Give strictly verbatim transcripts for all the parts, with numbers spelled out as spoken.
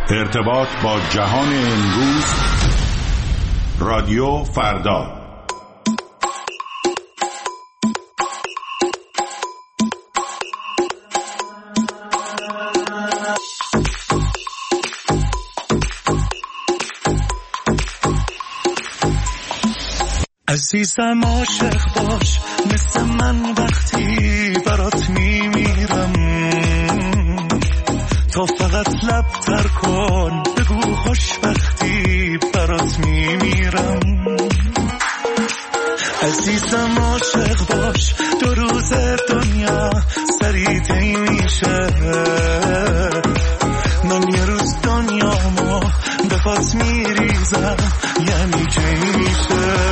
ارتباط با جهان امروز، رادیو فردا. عزیزم عاشق باش مثل من وقتی برات میمیرم، تو فقط لب تر کن بگو خوشبختی برات میمیرم. عزیزم عاشق باش دو روز دنیا سریع طی میشه، من یه روز دنیامو به پات میریزم یعنی کی میشه.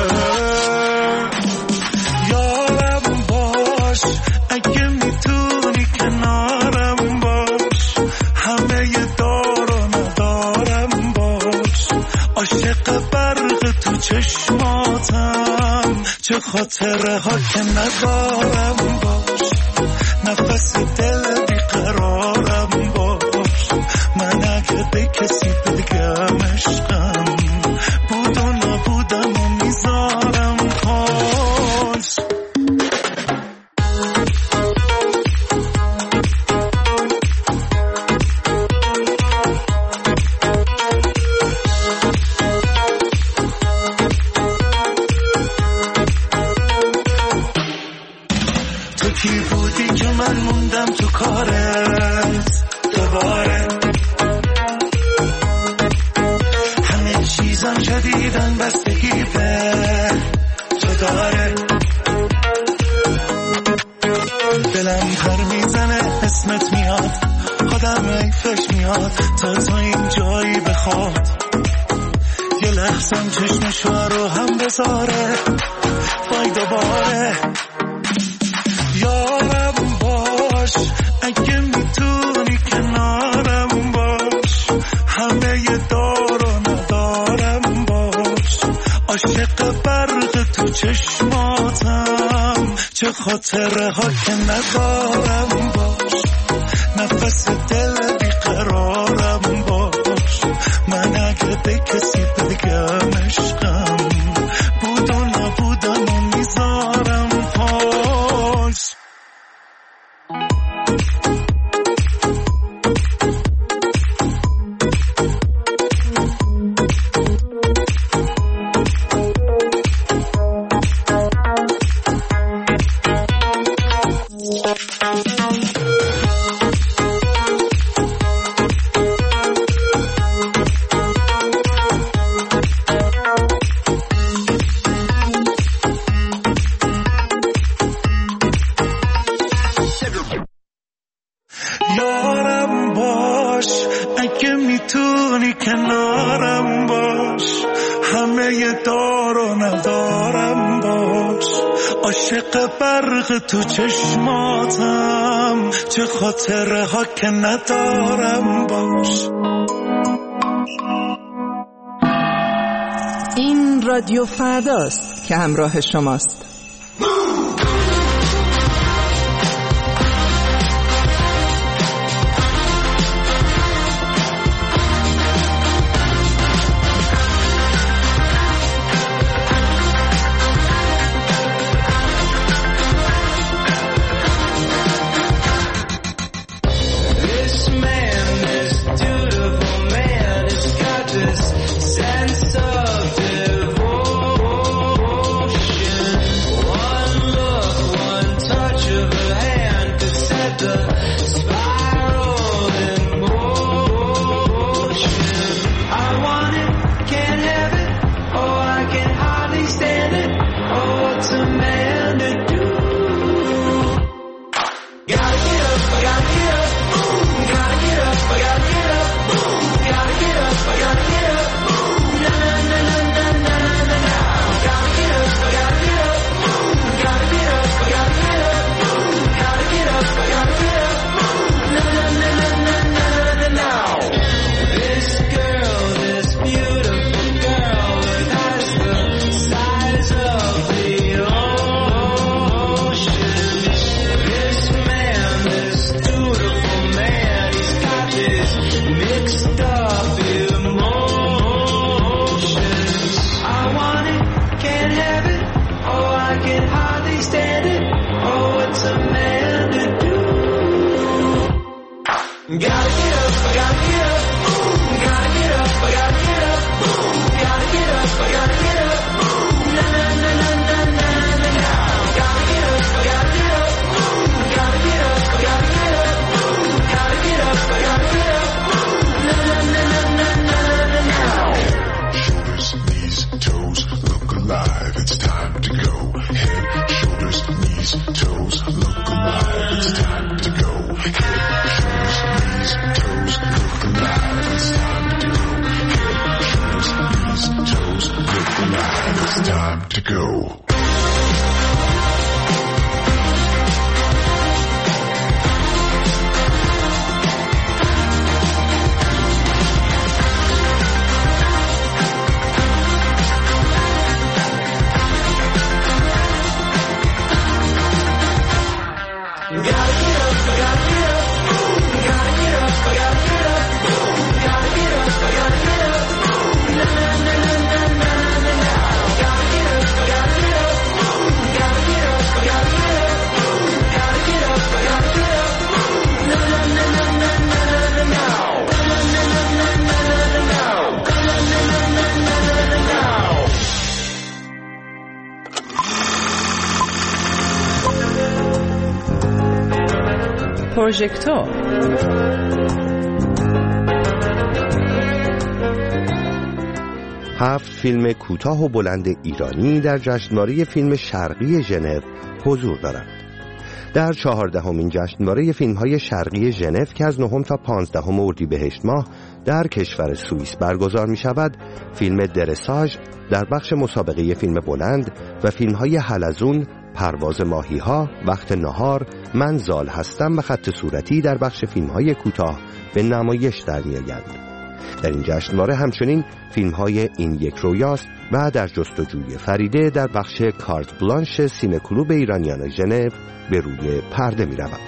یارم باش اگه میتونی کنارم باش، همه ی دار و ندارم باش، عاشق برق تو چشماتم چه خاطره ها که ندارم باش، نفس دل بیقرارم باش، من اگه به کسی بگم عشقم بود و نبودم و میذارم پاس. تو کی بودی که من موندم تو کارت دوباره، همه چیزم جدیدن بستگی به تو داره، دلم پر میزنه اسمت میاد، آدم ایفش میاد تا تا این جایی بخواد، یه لحظم چشمشو رو هم بذاره وای دوباره. یارم باش اگه میتونی کنارم باش، همه ی دار و ندارم باش، عاشق برق تو چشماتم چه خاطره ها که ندارم باش، نفس دل بیقرارم باش، من اگه به کسی بگم عشقم بود و نبودم و میذارم پاس. یارم باش اگه میتونی کنارم باش، همه ی دار و ندارم باش، عاشق برق تو چشماتم چه خاطره ها که ندارم باش. این رادیو فرداست که همراه شماست. Sense of devotion pieces, mixed up emotions. I want it, can't have it. Oh, I can hardly stand it. Oh, what's a man to do? Gotta get up, I gotta get up. Gotta get up, I gotta get up. Gotta get up, I gotta get up. Na na na na na na na na. Gotta get up, I gotta get up. Gotta get up, I gotta get up. Gotta get up, I gotta get up. Na na na na na na na. Shoulders, knees, toes, look alive. It's time to go. Head, shoulders, knees, toes, look alive. It's time to go. Head, shoulders, knees, toes, look alive. It's time to go. Head, shoulders, knees, toes, look alive. It's time to go. پروژکتور هفت فیلم کوتاه و بلند ایرانی در جشنواره فیلم شرقی ژنو حضور دارند. در چهاردهمین جشنواره فیلم‌های شرقی ژنو که از نهم تا پانزدهم اردیبهشت ماه در کشور سوئیس برگزار می‌شود، فیلم درساژ در بخش مسابقه فیلم بلند و فیلم‌های حلزون، پرواز ماهی‌ها، وقت نهار، من زال هستم و خط صورتی در بخش فیلم‌های کوتاه به نمایش در می‌آیند. در این جشنواره همچنین فیلم‌های این یک رویاست و در جستجوی فریده در بخش کارت بلانش سینه کلوب ایرانیان ژنو به روی پرده می‌رود.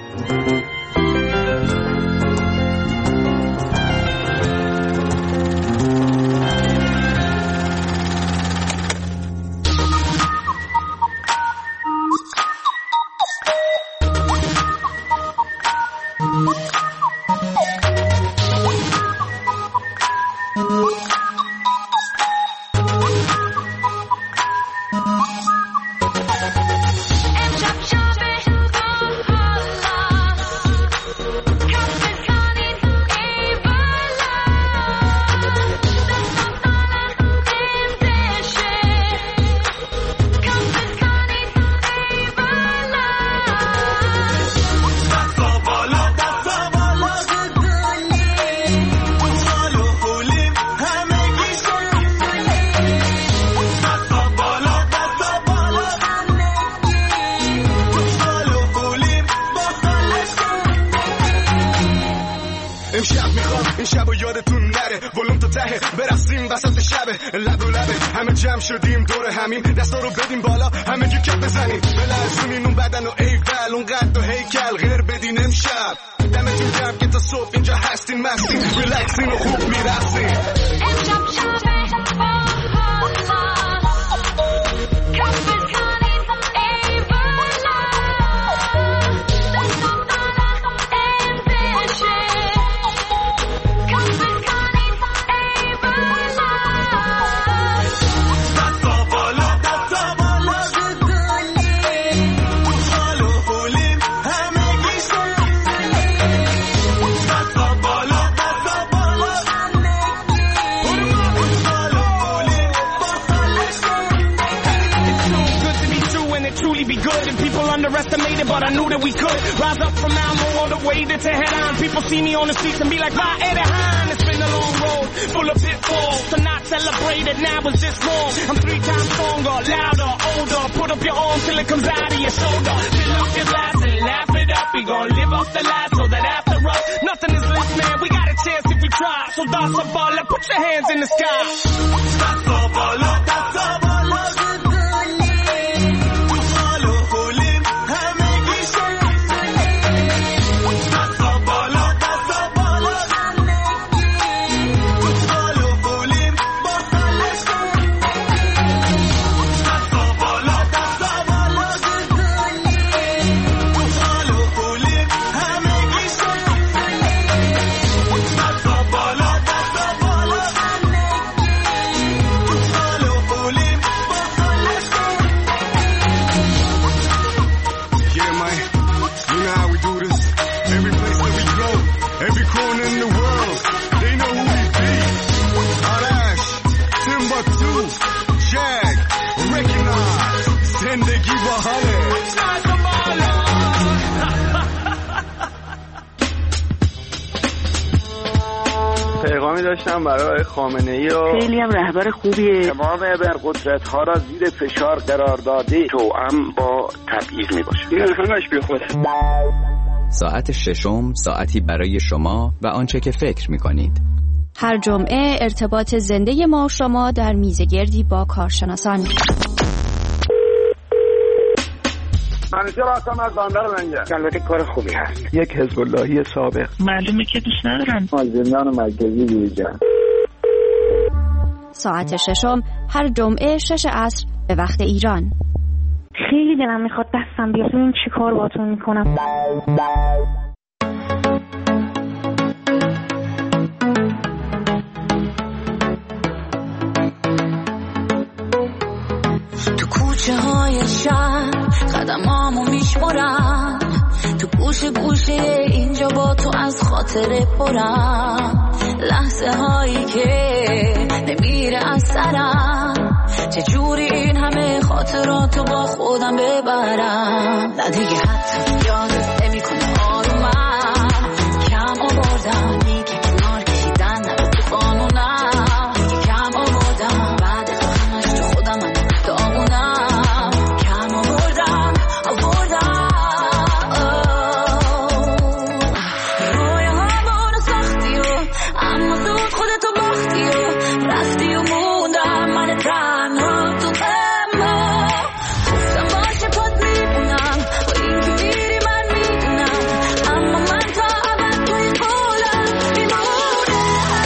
جمع شدیم دور همیم، دستا رو بدیم بالا همه جو کف بزنیم، بلرزونین اون بدن و ایول اون قد و هیکل غیر بدین امشب دمتون گرم که تا صبح اینجا هستین مستین ریلکسین و خوب میرسین امشب شبه underestimated, but I knew that we could rise up from Malmo all the way to Tehran. People see me on the streets and be like, "Bye, Edehan." It's been a long road, full of pitfalls. To not celebrate it now is just wrong. I'm three times stronger, louder, older. Put up your arm till it comes out of your shoulder. Fill up your glass and laugh it up. We gon' live off the life so that after us, nothing is left, man. We got a chance if we try. So that's a ball, put your hands in the sky. That's a ball, that's a ball. known in the world. They know who we be. Arash, Timbuktu, Jag, recognize. Zendegi bahane. پیغامی داشتم برای خامنه‌ای و خیلی هم رهبر خوبیه. تمام ابرقدرت‌ها را زیر فشار قرار داده توأم با تبعیض میباشه. این همش بی خوده. ساعت ششم ساعتی برای شما و آنچه که فکر می‌کنید. هر جمعه ارتباط زنده ما و شما در میزگردی با کارشناسان. منیجر هستم از بندر منجر. البته کار خوبی هست. یک حزب اللهی سابق. معلومه که دوست ندارم. از زندان مرکزی بیرون. ساعت ششم هر جمعه شش عصر به وقت ایران. خیلی دلم میخواد دستم بیاد. این چی کار باتون میکنم؟ تو کوچه های شهر قدمامو میشمارم، تو گوشه گوشه اینجا با تو از خاطره پرم، لحظه هایی که نمیره از سرم، چجوری این همه خاطراتو با خودم ببرم. نه دیگه حتی یادت نمی کنه آرومم، کم آوردم دیگه کنار کشیدن نبود تو قانونم، دیگه کم آوردم بعد همش تو خودم من دامونم، کم آوردم آوردم روی همون سختی و اما زود خودتو باختی و رفتی و موندم من تنها تو غما، گفتم باشه پات میبونم با این که میری من میدونم، اما من تا ابد توی قولم میمونم.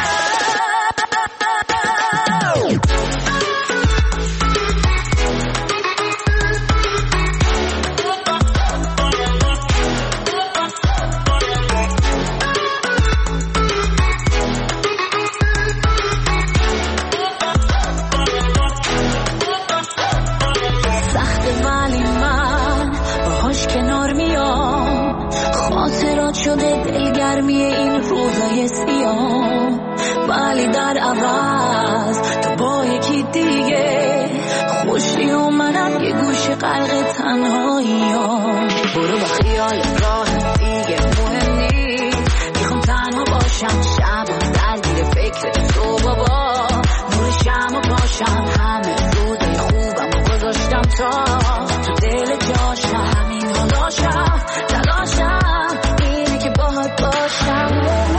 سخته ولی من باهاش کنار میام، خاطرات شده دلگرمی این روزای سیاه، ولی در عوض تو با یکی دیگه خوشی و منم یه گوشه غرق تنهایی ها. برو با خیال راه دیگه مهم نیست، میخوام تنها باشم شب و درگیر فکر تو بابا، نور شم و پاشم همه روزای خوبم و گذاشتم تا تو دل جاشم، همین حالاشم تلاشم اینه که باهات باشم.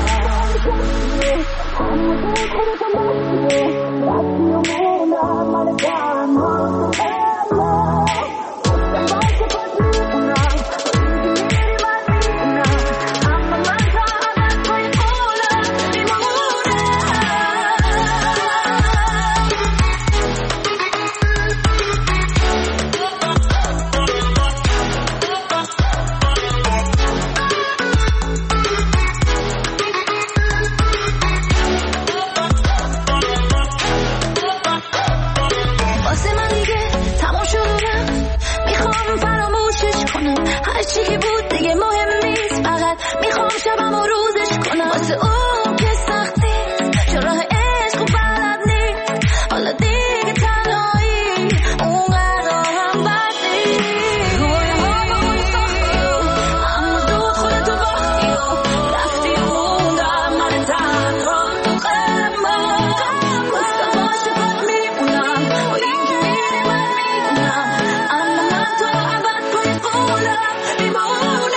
واسه من دیگه تمام شدم، میخوام فراموشش کنم، هرچی که بود دیگه مهم نیست، فقط میخوام شبم و روزش کنم. واسه اون که سختی چون راه عشق و بلد نیست، حالا دیگه تنهایی اونقدر هم بد نیست. روی همون سختی و اما زود خودتو باختی و رفتی و موندم من تنها تو غما، گفتم باشه پات میمونم با این که میری من میدونم، اما من تو ابد توی قولم میمونم.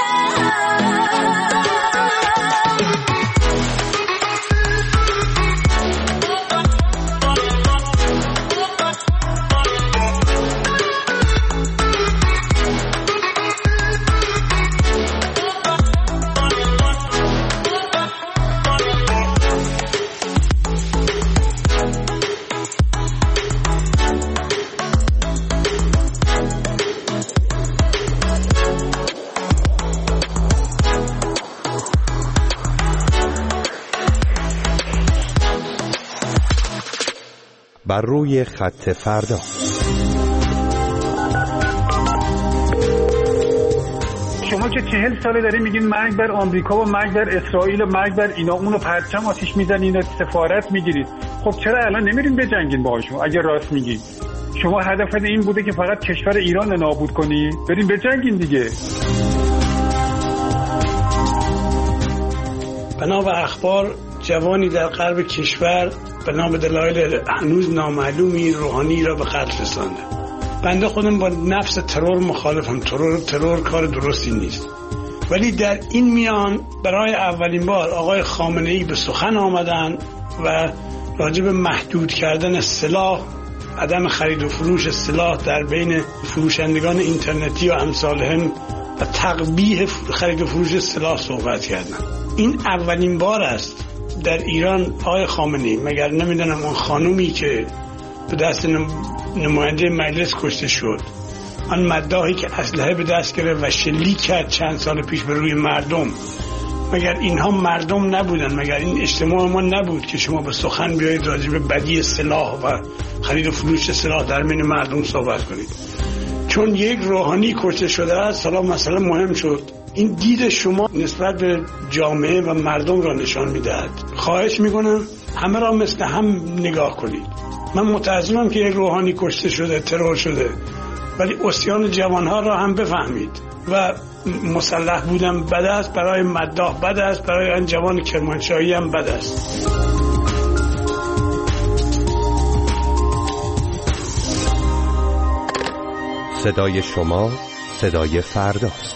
بر روی خط فردا. شما شما که چهل ساله دارین میگین مرگ بر آمریکا و مرگ بر اسرائیل و مرگ بر اینا، اونو پرچم آتیش میزنین و سفارت میگیرید. خب چرا الان نمیرین بجنگین باهاشون اگه راست میگین؟ شما هدف این بوده که فقط کشور ایران رو نابود کنی؟ برین بجنگین دیگه. بنا به اخبار جوانی در غرب کشور به نام دلایل هنوز نامعلومی روحانی را به قتل رسانده. بنده خودم با نفس ترور مخالفم. ترور ترور کار درستی نیست. ولی در این میان برای اولین بار آقای خامنه‌ای به سخن آمدن و راجع به محدود کردن سلاح، عدم خرید و فروش سلاح در بین فروشندگان اینترنتی و امثالهم و تقبیح خرید و فروش سلاح صحبت کردن. این اولین بار است در ایران آقای خامنه‌ای، مگر نمیدونم اون خانومی که به دست نماینده مجلس کشته شد، آن مداحی که اسلحه به دست گرفت و شلیک کرد چند سال پیش به روی مردم، مگر اینها مردم نبودن؟ مگر این اجتماع ما نبود که شما به سخن بیایید راجع به بدی سلاح و خرید و فروش سلاح در بین مردم صحبت کنید؟ چون یک روحانی کشته شده است حالا مثلا مهم شد. این دید شما نسبت به جامعه و مردم را نشان میدهد. خواهش میکنم همه را مثل هم نگاه کنید. من متاسفم که یک روحانی کشته شده، ترور شده، ولی عصیان جوانها را هم بفهمید. و مسلح بودن بد است، برای مداح بد است، برای آن جوان کرمانشاهی هم بد است. صدای شما صدای فرداست.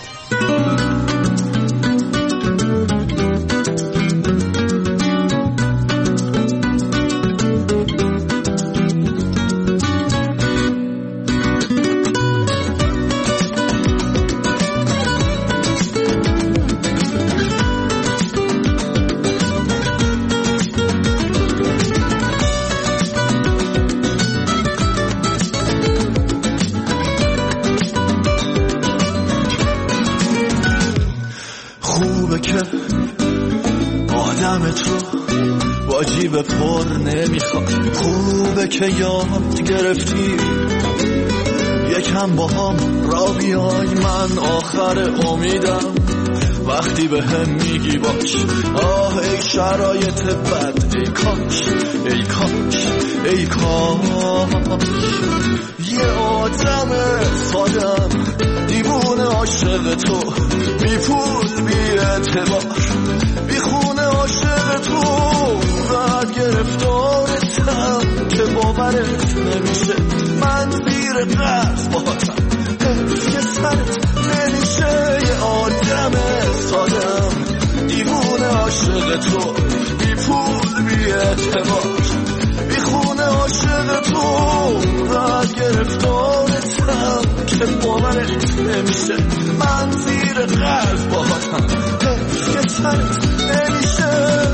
که یاد گرفتی یکم با هم را بیای، من آخر امیدم وقتی به هم میگی باش. آه ای شرایط بد، ای کاش ای کاش ای کاش یه آدم سادم دیوونه عاشق تو، بی پول بی اعتبار بی خونه عاشق تو، بعد گرفتارتم که باورت نمیشه، من زیر قرض باهاتم که سرت نمیشه. یه آدم سادم دیوونه عاشق تو، بی پول بی اعتبار بی خونه عاشق تو، بعد گرفتارتم که باورت نمیشه، من زیر قرض باهاتم که سرت نمیشه.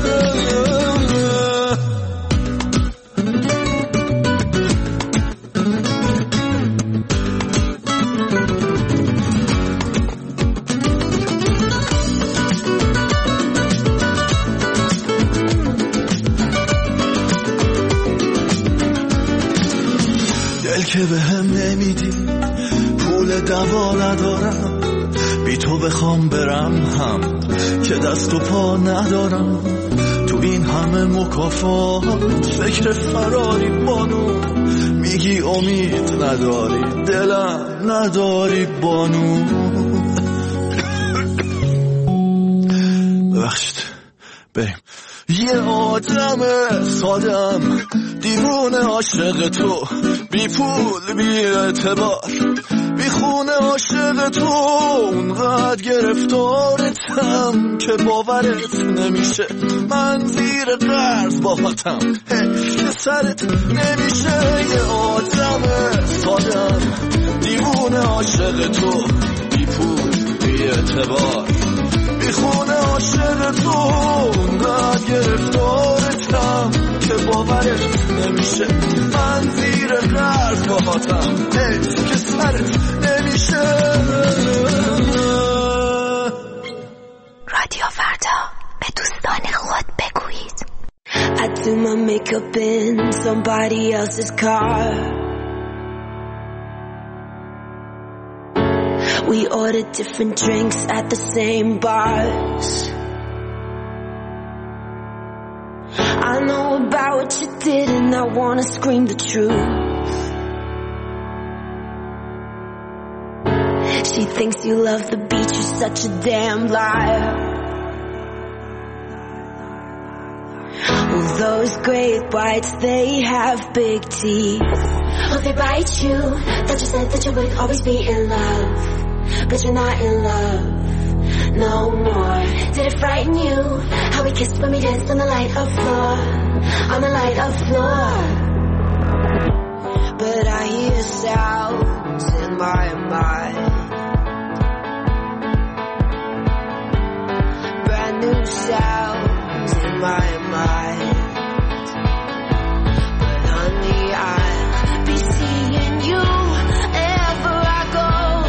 که به هم نمیدی، پول دوا ندارم، بی تو بخوام برم هم که دست و پا ندارم، تو این همه مکافات فکر فراری بانو، میگی امید نداری دلم نداری بانو. ببخشید بریم. یه آدم سادم دیوونه عاشق تو، بی پول بی اعتبار بی خونه عاشق تو، اونقدر گرفتارتم که باورت نمیشه، من زیر قرض باهاتم که سرت نمیشه. یه آدم سادم دیوونه عاشق تو، بی پول بی اعتبار بی خونه عاشق تو، اونقدر گرفتارتم که باورت نمیشه، من زیر قرض باهاتم که سرت نمیشه. رادیو فردا، به دوستان خود بگویید. I do my makeup in somebody else's car. We ordered different drinks at the same bars. I know about what you did and I wanna scream the truth. She thinks you love the beach, you're such a damn liar. Well, those great whites, they have big teeth. Oh, they bite you. Thought you said that you would always be in love, but you're not in love no more. Did it frighten you how we kissed when we danced on the light of floor, on the light of floor? But I hear sounds in my mind, brand new sounds in my mind. But honey, I'll be seeing you wherever I go.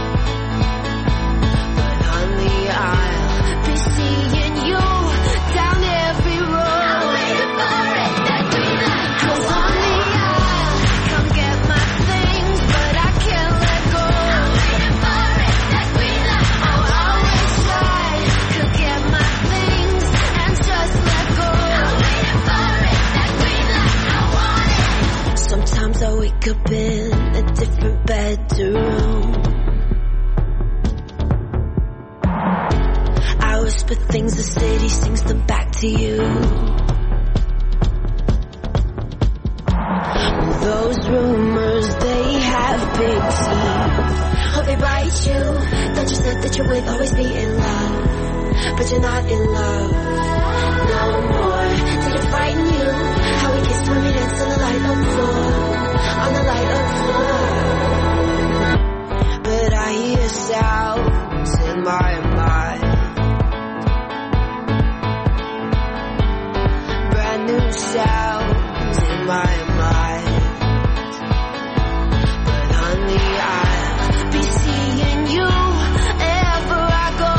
But honey, I'll be seeing you down every road. I'm waiting for it, that green light. 'Cause honey, I'll come get my things, but I can't let go. I'm waiting for it, that green light. Oh, I wish I could get my things and just let go. I'm waiting for it, that green light. I want it. Sometimes I wake up in a different bedroom. I whisper things the city sings them back to you. Those rumors, they have big teeth. Oh, they bite you. Thought you said that you would always be in love, but you're not in love no more. Did it frighten you how we kissed when we danced on the light of floor, on the light of floor? But I hear sounds in my mind, brand new sounds in my mind. But honey, I'll be seeing you wherever I go.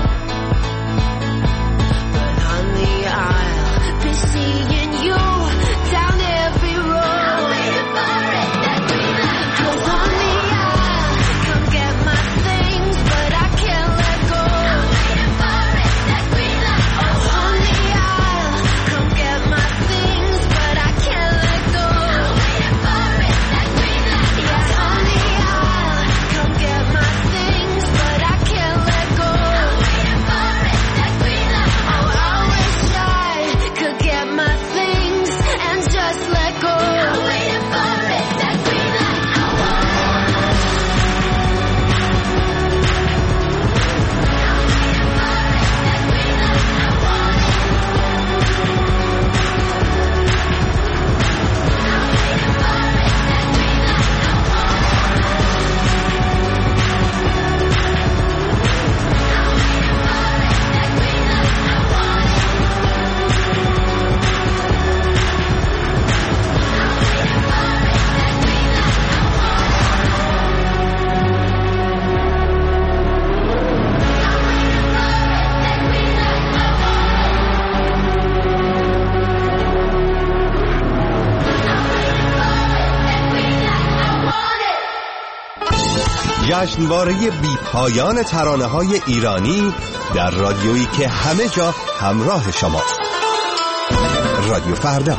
But honey, I'll be seeing you down every road. I'm waiting for it, that green light. 'Cause honey, I'll come get my things, but I can't let go. I'm waiting for it, that green light. Oh, honey, I'll come get my things, but I can't let go. I'm waiting for it, that green light. Yeah, honey, I'll come get my things, but I can't let go. I'm waiting for it, that green light. Oh, I wish I could get my things and just let go. I'm waiting for it, that green light. I want it. جشنواره بی پایان ترانه‌های ایرانی در رادیویی که همه جا همراه شماست. رادیو فردا.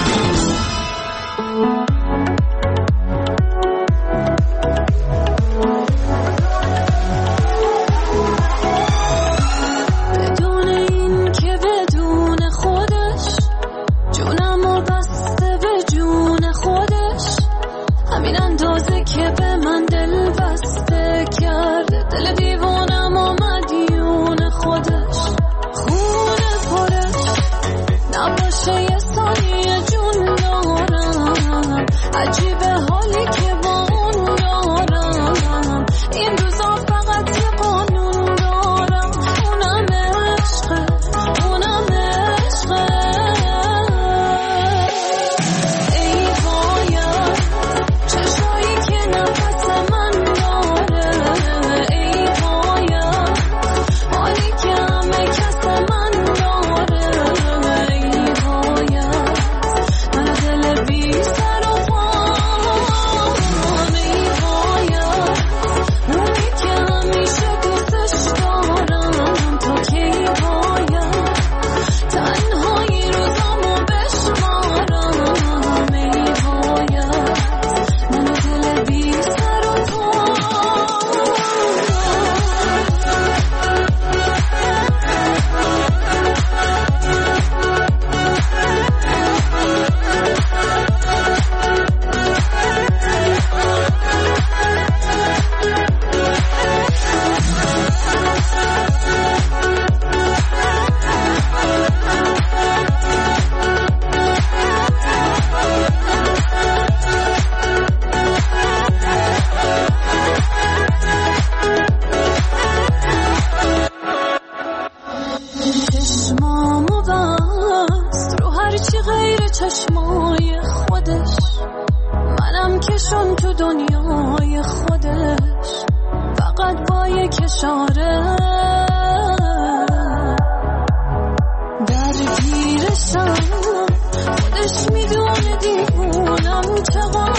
بدون این که بدون خودش جونمو بسته به جون خودش، همین اندازه که به من دل بسته کرده، دل دیوانم و مدیون خودش. خونه پرش نباشه یه ثانیه جون دارم، چشمای خودش، منم کشون تو دنیای خودش، فقط با یک اشاره در گیرشم، خودش میدونه دیوونم چقدر